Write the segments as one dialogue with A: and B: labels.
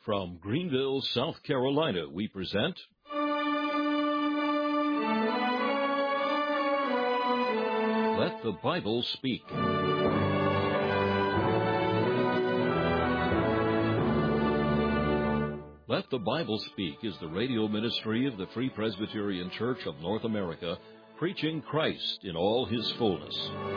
A: From Greenville, South Carolina, we present Let the Bible Speak. Let the Bible Speak is the radio ministry of the Free Presbyterian Church of North America, preaching Christ in all His fullness.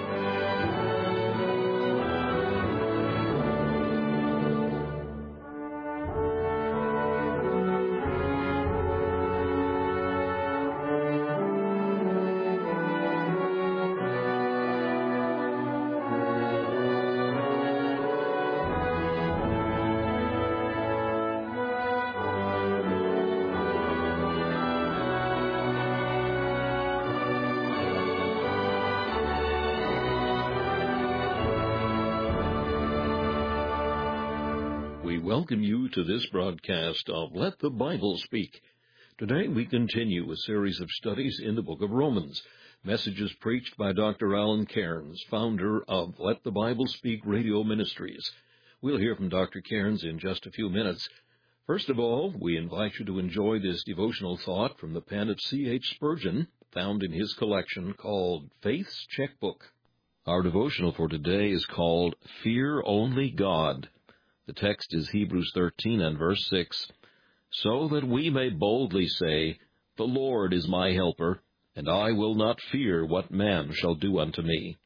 A: Welcome you to this broadcast of Let the Bible Speak. Today we continue a series of studies in the book of Romans, messages preached by Dr. Alan Cairns, founder of Let the Bible Speak Radio Ministries. We'll hear from Dr. Cairns in just a few minutes. First of all, we invite you to enjoy this devotional thought from the pen of C.H. Spurgeon, found in his collection called Faith's Checkbook. Our devotional for today is called Fear Only God. The text is Hebrews 13 and verse 6, so that we may boldly say, The Lord is my helper, and I will not fear what man shall do unto me.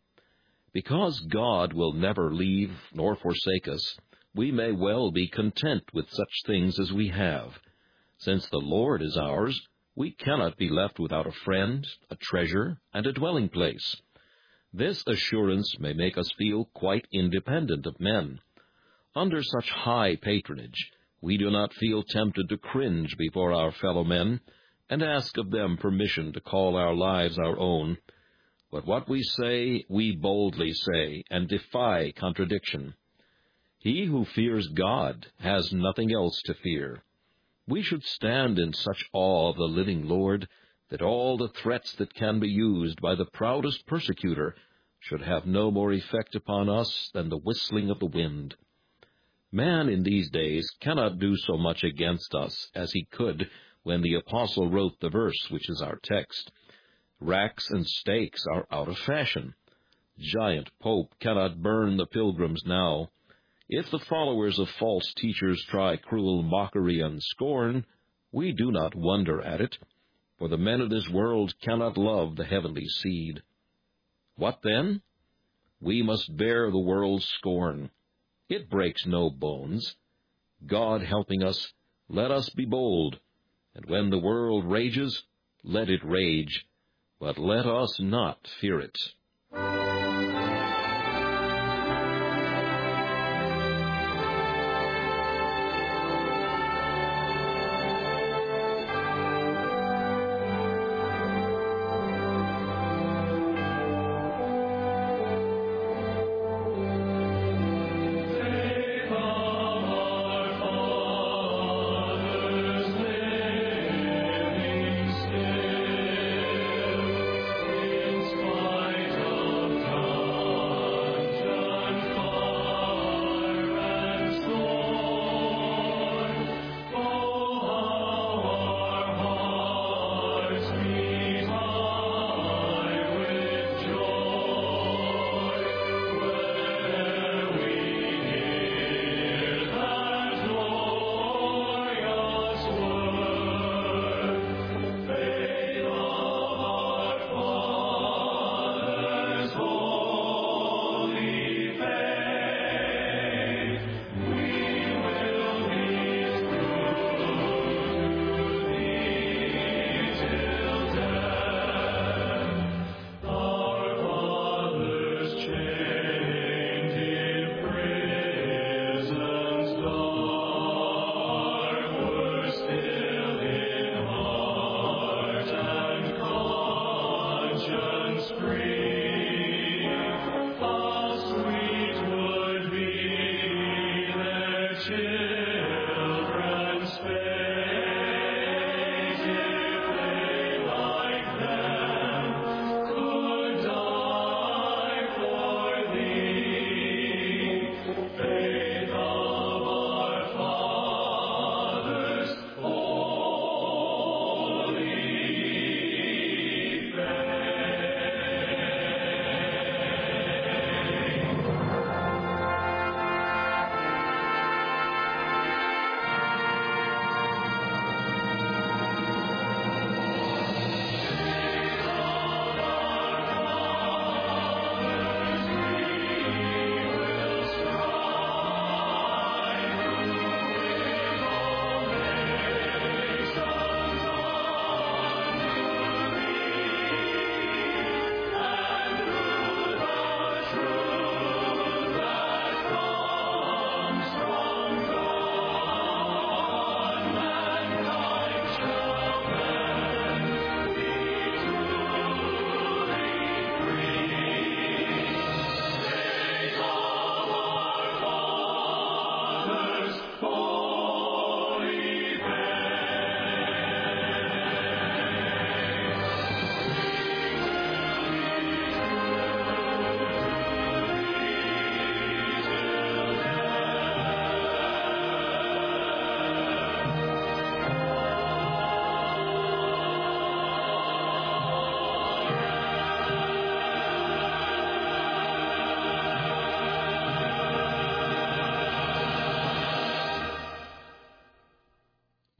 A: Because God will never leave nor forsake us, we may well be content with such things as we have. Since the Lord is ours, we cannot be left without a friend, a treasure, and a dwelling place. This assurance may make us feel quite independent of men. Under such high patronage, we do not feel tempted to cringe before our fellow men and ask of them permission to call our lives our own. But what we say, we boldly say, and defy contradiction. He who fears God has nothing else to fear. We should stand in such awe of the living Lord that all the threats that can be used by the proudest persecutor should have no more effect upon us than the whistling of the wind. Man in these days cannot do so much against us as he could when the apostle wrote the verse which is our text. Racks and stakes are out of fashion. Giant Pope cannot burn the pilgrims now. If the followers of false teachers try cruel mockery and scorn, we do not wonder at it, for the men of this world cannot love the heavenly seed. What then? We must bear the world's scorn. It breaks no bones. God helping us, let us be bold. And when the world rages, let it rage. But let us not fear it.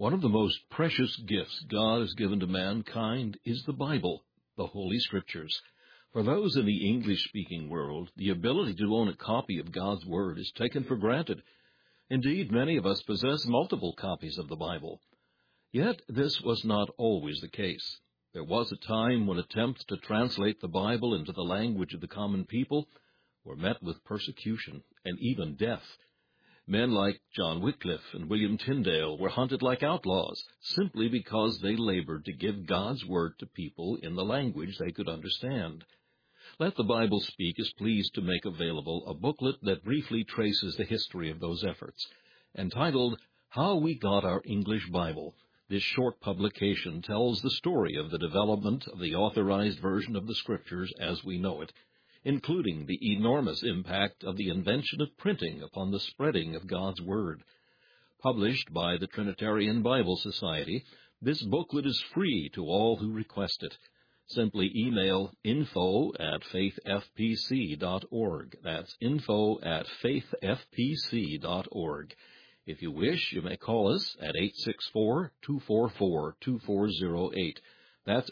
A: One of the most precious gifts God has given to mankind is the Bible, the Holy Scriptures. For those in the English-speaking world, the ability to own a copy of God's Word is taken for granted. Indeed, many of us possess multiple copies of the Bible. Yet this was not always the case. There was a time when attempts to translate the Bible into the language of the common people were met with persecution and even death. Men like John Wycliffe and William Tyndale were hunted like outlaws simply because they labored to give God's Word to people in the language they could understand. Let the Bible Speak is pleased to make available a booklet that briefly traces the history of those efforts. Entitled, How We Got Our English Bible, this short publication tells the story of the development of the authorized version of the Scriptures as we know it, including the enormous impact of the invention of printing upon the spreading of God's Word. Published by the Trinitarian Bible Society, this booklet is free to all who request it. Simply email info@faithfpc.org. That's info@faithfpc.org. If you wish, you may call us at 864-244-2408. That's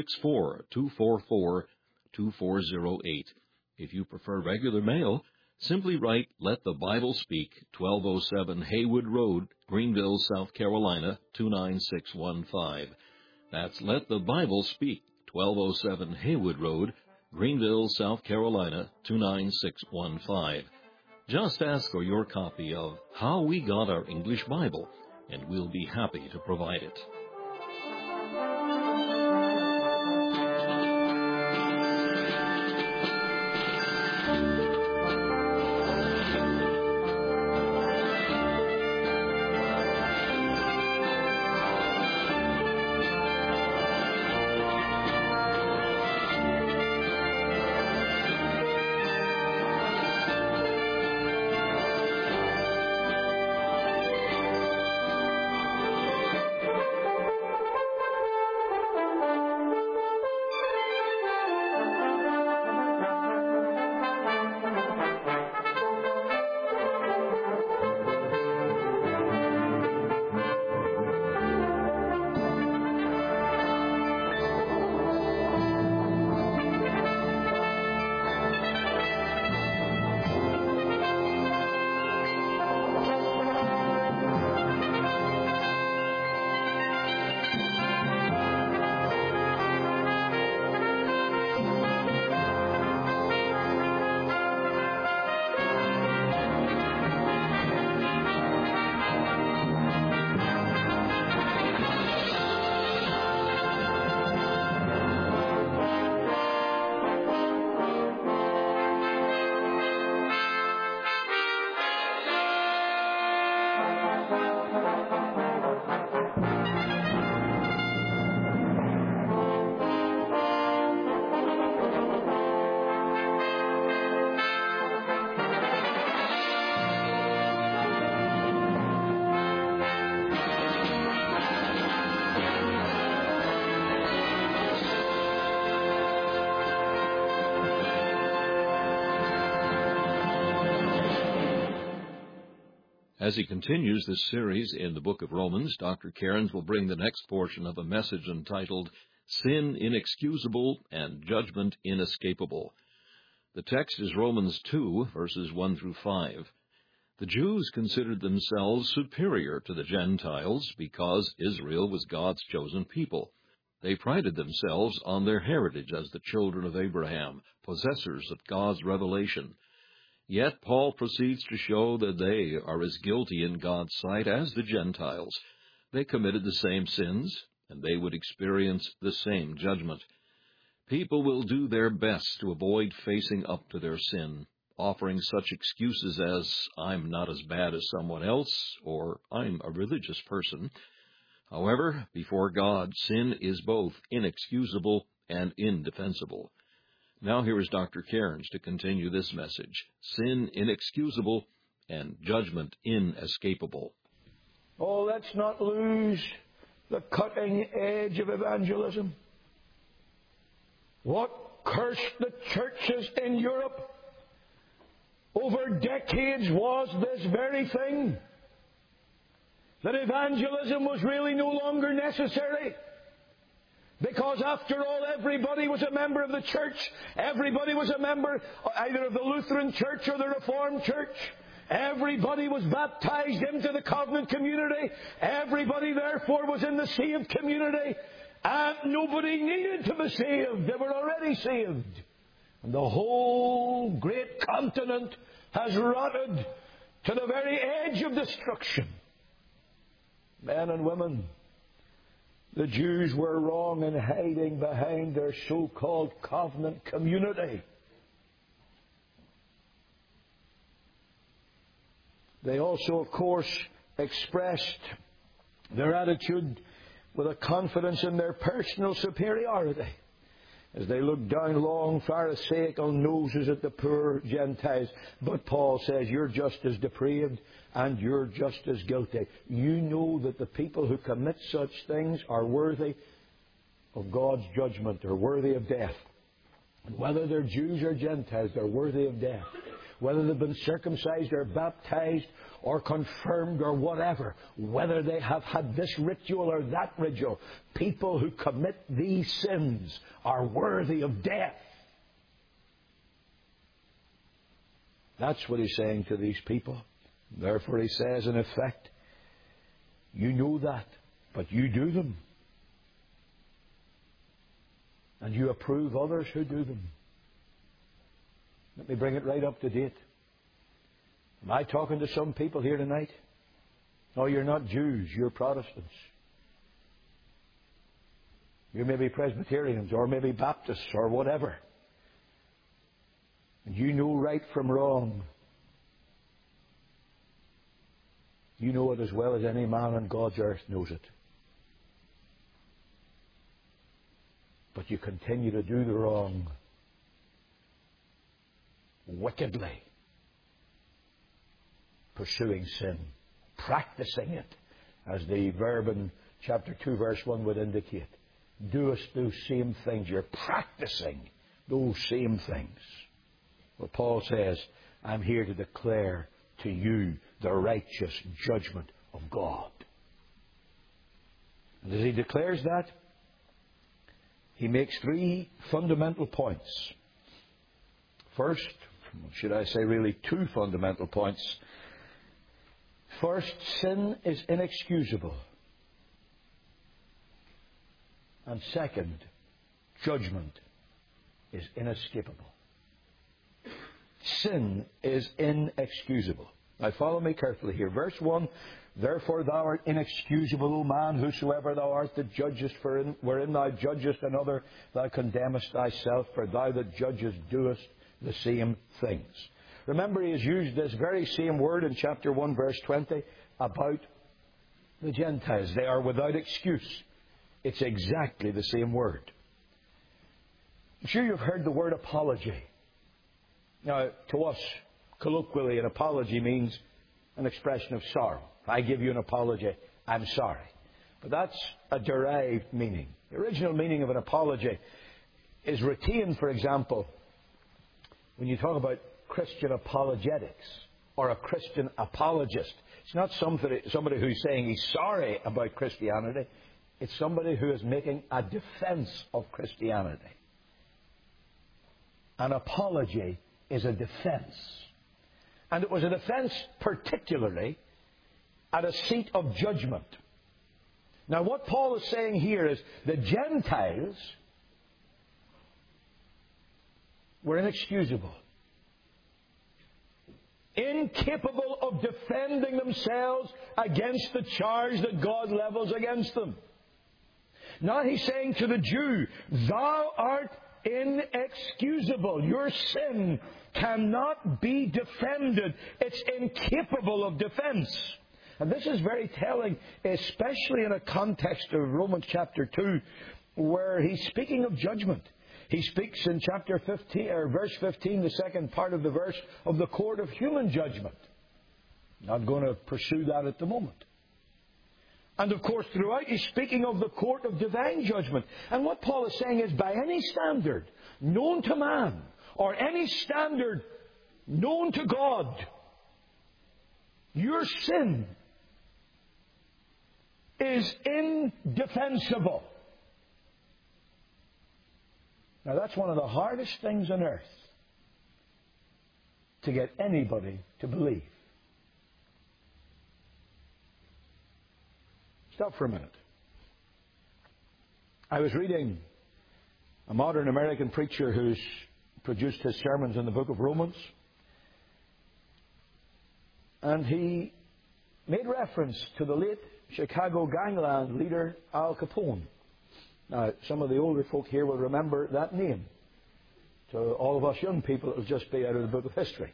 A: 864-244-2408. If you prefer regular mail, simply write Let the Bible Speak, 1207 Haywood Road, Greenville, South Carolina, 29615. That's Let the Bible Speak, 1207 Haywood Road, Greenville, South Carolina, 29615. Just ask for your copy of How We Got Our English Bible, and we'll be happy to provide it. As he continues this series in the book of Romans, Dr. Cairns will bring the next portion of a message entitled, Sin Inexcusable and Judgment Inescapable. The text is Romans 2, verses 1 through 5. The Jews considered themselves superior to the Gentiles because Israel was God's chosen people. They prided themselves on their heritage as the children of Abraham, possessors of God's revelation. Yet Paul proceeds to show that they are as guilty in God's sight as the Gentiles. They committed the same sins, and they would experience the same judgment. People will do their best to avoid facing up to their sin, offering such excuses as, I'm not as bad as someone else, or I'm a religious person. However, before God, sin is both inexcusable and indefensible. Now here is Dr. Cairns to continue this message, Sin Inexcusable and Judgment Inescapable.
B: Oh, let's not lose the cutting edge of evangelism. What cursed the churches in Europe over decades was this very thing. that evangelism was really no longer necessary. Because after all, everybody was a member of the church. Everybody was a member either of the Lutheran Church or the Reformed Church. Everybody was baptized into the covenant community. Everybody, therefore, was in the saved community. And nobody needed to be saved. They were already saved. And the whole great continent has rotted to the very edge of destruction. Men and women, the Jews were wrong in hiding behind their so-called covenant community. They also, of course, expressed their attitude with a confidence in their personal superiority, as they looked down long Pharisaical noses at the poor Gentiles. But Paul says, you're just as depraved and you're just as guilty. You know that the people who commit such things are worthy of God's judgment, or worthy of death. And whether they're Jews or Gentiles, they're worthy of death. Whether they've been circumcised or baptized or confirmed or whatever, whether they have had this ritual or that ritual, people who commit these sins are worthy of death. That's what he's saying to these people. Therefore he says, in effect, you know that, but you do them. And you approve others who do them. Let me bring it right up to date. Am I talking to some people here tonight? No, you're not Jews, you're Protestants. You may be Presbyterians, or maybe Baptists, or whatever. And you know right from wrong. You know it as well as any man on God's earth knows it. But you continue to do the wrong wickedly, pursuing sin, practicing it, as the verb in chapter 2 verse 1 would indicate. Doest those same things. You're practicing those same things. Well, Paul says, I'm here to declare to you the righteous judgment of God. And as he declares that, he makes three fundamental points. First, should I say really two fundamental points. First, sin is inexcusable. And second, judgment is inescapable. Sin is inexcusable. Now follow me carefully here. Verse 1, therefore thou art inexcusable, O man, whosoever thou art that judgest, wherein thou judgest another, thou condemnest thyself, for thou that judgest doest the same things. Remember, he has used this very same word in chapter 1, verse 20, about the Gentiles. They are without excuse. It's exactly the same word. I'm sure you've heard the word apology. Now, to us, colloquially, an apology means an expression of sorrow. If I give you an apology, I'm sorry. But that's a derived meaning. The original meaning of an apology is retained, for example, when you talk about Christian apologetics or a Christian apologist. It's not somebody who's saying he's sorry about Christianity. It's somebody who is making a defense of Christianity. An apology is a defense. And it was a defense particularly at a seat of judgment. Now what Paul is saying here is the Gentiles were inexcusable, incapable of defending themselves against the charge that God levels against them. Now he's saying to the Jew, thou art inexcusable. Your sin cannot be defended. It's incapable of defense. And this is very telling, especially in a context of Romans chapter 2, where he's speaking of judgment. He speaks in chapter 15, or verse 15, the second part of the verse, of the court of human judgment. Not going to pursue that at the moment. And of course, throughout he's speaking of the court of divine judgment. And what Paul is saying is, by any standard known to man, or any standard known to God, your sin is indefensible. Now that's one of the hardest things on earth to get anybody to believe. Stop for a minute. I was reading a modern American preacher who's produced his sermons in the book of Romans. And he made reference to the late Chicago gangland leader Al Capone. Now, some of the older folk here will remember that name. To all of us young people, it will just be out of the book of history.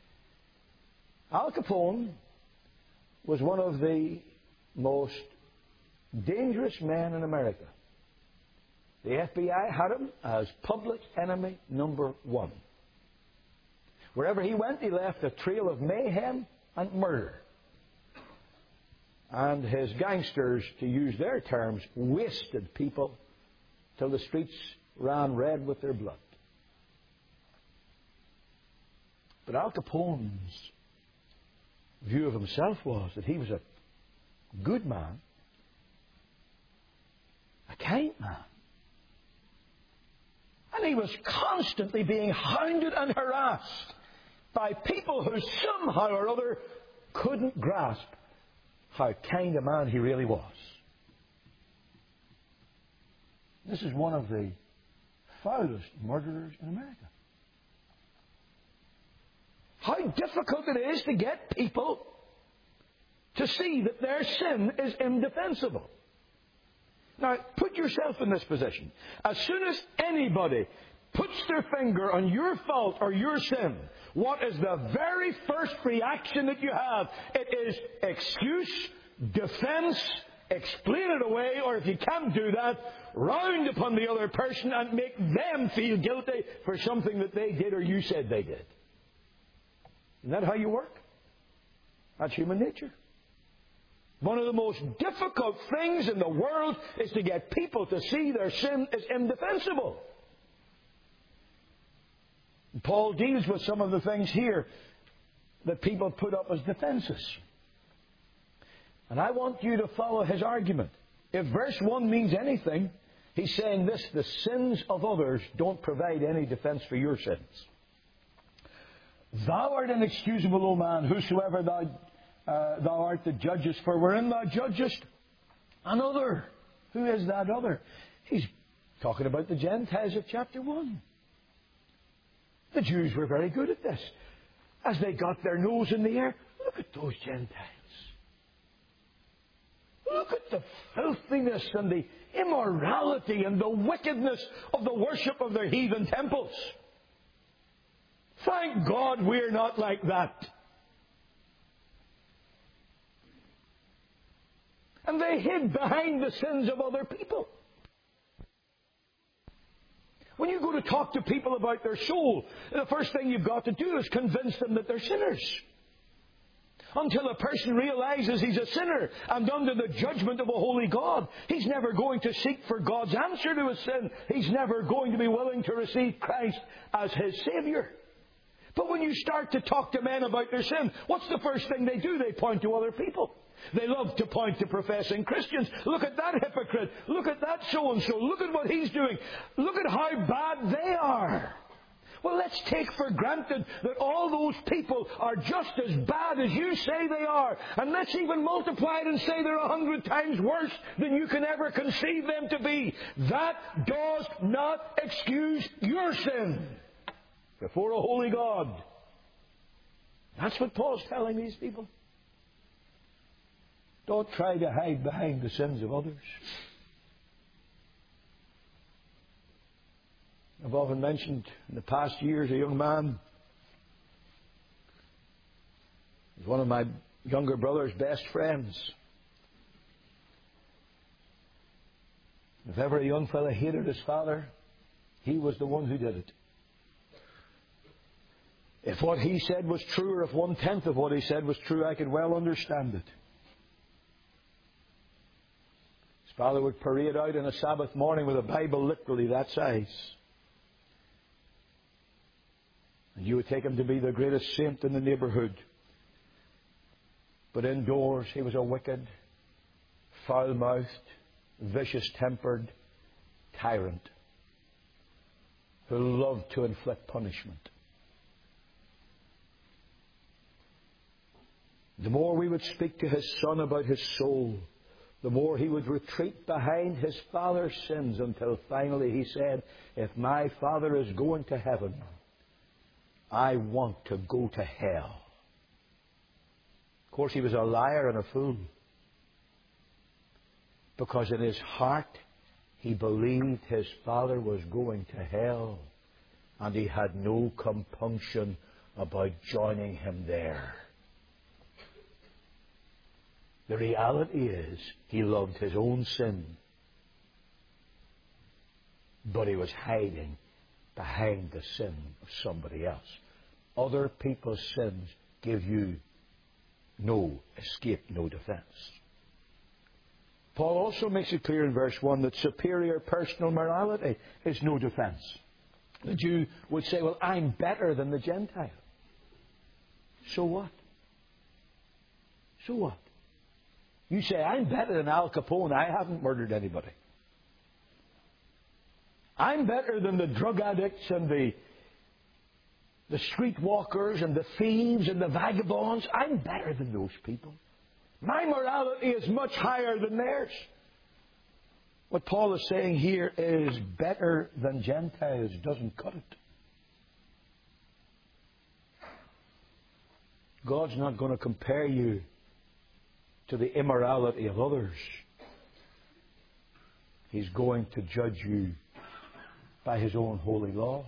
B: Al Capone was one of the most dangerous men in America. The FBI had him as public enemy number one. Wherever he went, he left a trail of mayhem and murder. And his gangsters, to use their terms, wasted people till the streets ran red with their blood. But Al Capone's view of himself was that he was a good man, a kind man. And he was constantly being hounded and harassed by people who somehow or other couldn't grasp how kind a man he really was. This is one of the foulest murderers in America. How difficult it is to get people to see that their sin is indefensible. Now, put yourself in this position. As soon as anybody puts their finger on your fault or your sin, what is the very first reaction that you have? It is excuse, defense, explain it away, or if you can't do that, round upon the other person and make them feel guilty for something that they did or you said they did. Isn't that how you work? That's human nature. One of the most difficult things in the world is to get people to see their sin is indefensible. Paul deals with some of the things here that people put up as defenses. And I want you to follow his argument. If verse 1 means anything, he's saying this: the sins of others don't provide any defense for your sins. Thou art inexcusable, O man, whosoever thou art that judgest, for wherein thou judgest another. Who is that other? He's talking about the Gentiles of chapter 1. The Jews were very good at this. As they got their nose in the air, look at those Gentiles. Look at the filthiness and the immorality and the wickedness of the worship of their heathen temples. Thank God we're not like that. And they hid behind the sins of other people. When you go to talk to people about their soul, the first thing you've got to do is convince them that they're sinners. Until a person realizes he's a sinner and under the judgment of a holy God, he's never going to seek for God's answer to his sin. He's never going to be willing to receive Christ as his Savior. But when you start to talk to men about their sin, what's the first thing they do? They point to other people. They love to point to professing Christians. Look at that hypocrite. Look at that so-and-so. Look at what he's doing. Look at how bad they are. Well, let's take for granted that all those people are just as bad as you say they are. And let's even multiply it and say they're 100 times worse than you can ever conceive them to be. That does not excuse your sin before a holy God. That's what Paul's telling these people. Don't try to hide behind the sins of others. I've often mentioned in the past years a young man. He's one of my younger brother's best friends. If ever a young fellow hated his father, he was the one who did it. If what he said was true, or if 1/10 of what he said was true, I could well understand it. His father would parade out on a Sabbath morning with a Bible literally that size. And you would take him to be the greatest saint in the neighborhood. But indoors, he was a wicked, foul-mouthed, vicious-tempered tyrant who loved to inflict punishment. The more we would speak to his Son about his soul, the more he would retreat behind his Father's sins until finally he said, if my Father is going to heaven, I want to go to hell. Of course, he was a liar and a fool, because in his heart he believed his Father was going to hell, and he had no compunction about joining him there. The reality is, he loved his own sin, but he was hiding behind the sin of somebody else. Other people's sins give you no escape, no defense. Paul also makes it clear in verse 1 that superior personal morality is no defense. The Jew would say, well, I'm better than the Gentile. So what? So what? You say, I'm better than Al Capone. I haven't murdered anybody. I'm better than the drug addicts and the streetwalkers and the thieves and the vagabonds. I'm better than those people. My morality is much higher than theirs. What Paul is saying here is better than Gentiles doesn't cut it. God's not going to compare you to the immorality of others. He's going to judge you by His own holy law.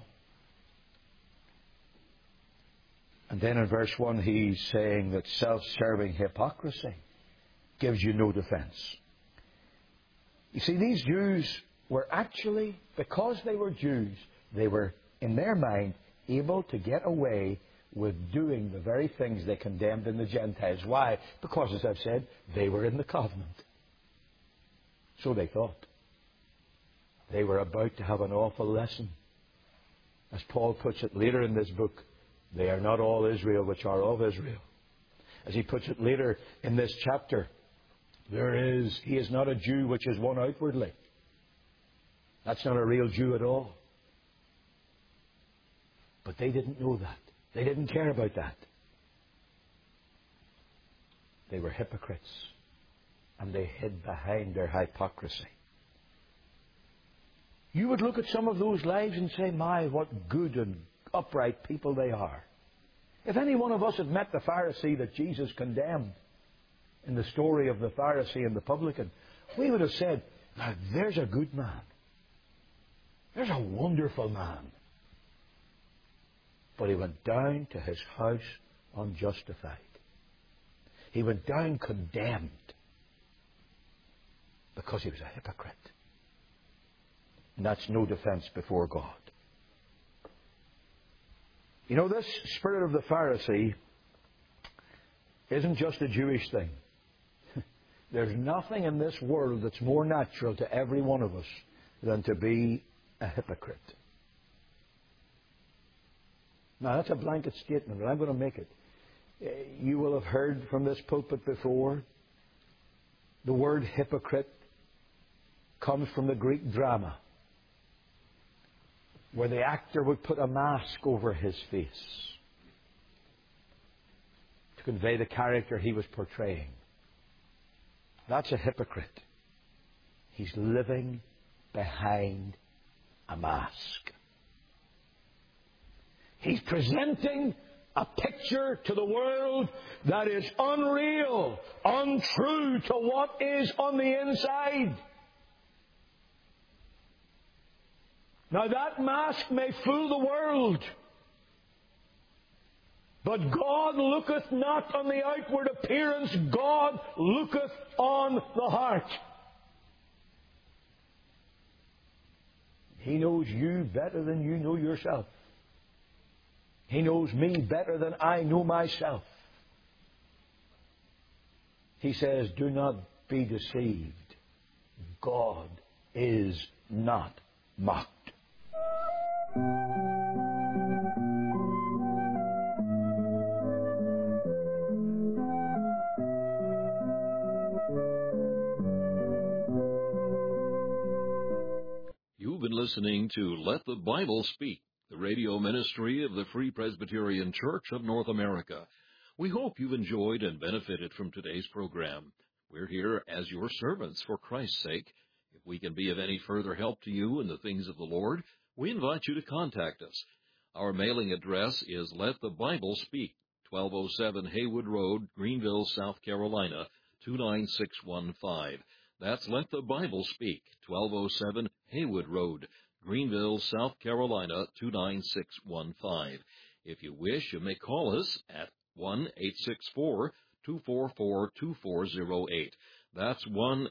B: And then in verse 1 he's saying that self-serving hypocrisy gives you no defense. You see, these Jews were actually, because they were Jews, they were, in their mind, able to get away with doing the very things they condemned in the Gentiles. Why? Because, as I've said, they were in the covenant. So they thought. They were about to have an awful lesson. As Paul puts it later in this book, they are not all Israel which are of Israel. As he puts it later in this chapter, he is not a Jew which is one outwardly. That's not a real Jew at all. But they didn't know that. They didn't care about that. They were hypocrites, and they hid behind their hypocrisy. You would look at some of those lives and say, my, what good and upright people they are. If any one of us had met the Pharisee that Jesus condemned in the story of the Pharisee and the publican, we would have said, now there's a good man. There's a wonderful man. But he went down to his house unjustified. He went down condemned because he was a hypocrite. And that's no defense before God. You know, this spirit of the Pharisee isn't just a Jewish thing. There's nothing in this world that's more natural to every one of us than to be a hypocrite. Now, that's a blanket statement, but I'm going to make it. You will have heard from this pulpit before, the word hypocrite comes from the Greek drama, where the actor would put a mask over his face to convey the character he was portraying. That's a hypocrite. He's living behind a mask. He's presenting a picture to the world that is unreal, untrue to what is on the inside. Now that mask may fool the world, but God looketh not on the outward appearance, God looketh on the heart. He knows you better than you know yourself. He knows me better than I know myself. He says, do not be deceived. God is not mocked.
A: listening to Let the Bible Speak, the radio ministry of the Free Presbyterian Church of North America. We hope you've enjoyed and benefited from today's program. We're here as your servants for Christ's sake. If we can be of any further help to you in the things of the Lord, we invite you to contact us. Our mailing address is Let the Bible Speak, 1207 Haywood Road, Greenville, South Carolina, 29615. That's Let the Bible Speak, 1207 Haywood Road, Greenville, South Carolina, 29615. If you wish, you may call us at 1-864-244-2408. That's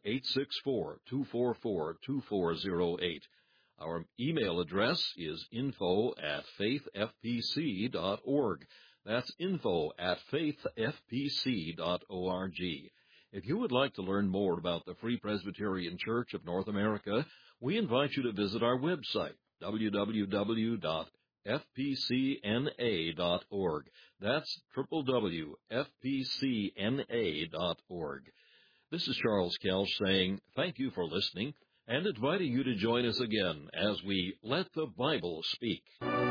A: 1-864-244-2408. Our email address is info@faithfpc.org. That's info@faithfpc.org. If you would like to learn more about the Free Presbyterian Church of North America, we invite you to visit our website, www.fpcna.org. That's www.fpcna.org. This is Charles Kelch saying thank you for listening and inviting you to join us again as we Let the Bible Speak.